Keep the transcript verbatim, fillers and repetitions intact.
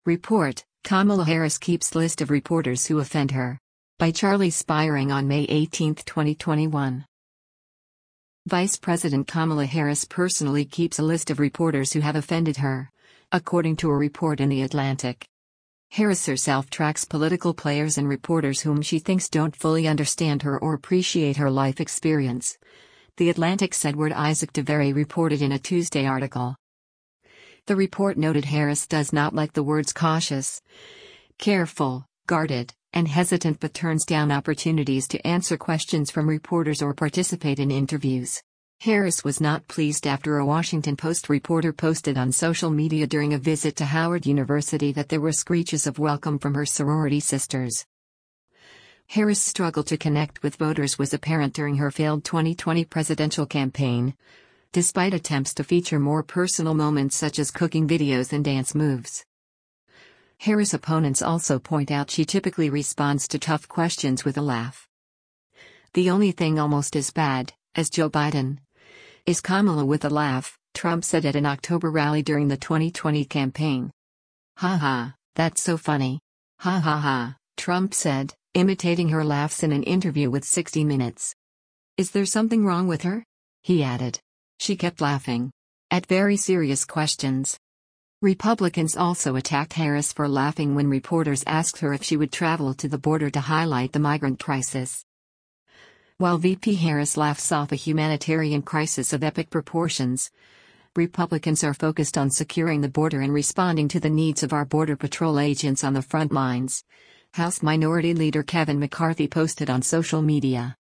Report, Kamala Harris keeps list of reporters who offend her. By Charlie Spiring on May eighteenth, twenty twenty-one. Vice President Kamala Harris personally keeps a list of reporters who have offended her, according to a report in The Atlantic. Harris herself tracks political players and reporters whom she thinks don't fully understand her or appreciate her life experience. The Atlantic's Edward Isaac DeVere reported in a Tuesday article. The report noted Harris does not like the words cautious, careful, guarded, and hesitant, but turns down opportunities to answer questions from reporters or participate in interviews. Harris was not pleased after a Washington Post reporter posted on social media during a visit to Howard University that there were screeches of welcome from her sorority sisters. Harris' struggle to connect with voters was apparent during her failed twenty twenty presidential campaign, despite attempts to feature more personal moments such as cooking videos and dance moves. Harris' opponents also point out she typically responds to tough questions with a laugh. The only thing almost as bad as Joe Biden is Kamala with a laugh, Trump said at an October rally during the twenty twenty campaign. Ha ha, that's so funny. Ha ha ha, Trump said, imitating her laughs in an interview with sixty minutes. Is there something wrong with her? He added. She kept laughing at very serious questions. Republicans also attacked Harris for laughing when reporters asked her if she would travel to the border to highlight the migrant crisis. While V P Harris laughs off a humanitarian crisis of epic proportions, Republicans are focused on securing the border and responding to the needs of our Border Patrol agents on the front lines. House Minority Leader Kevin McCarthy posted on social media.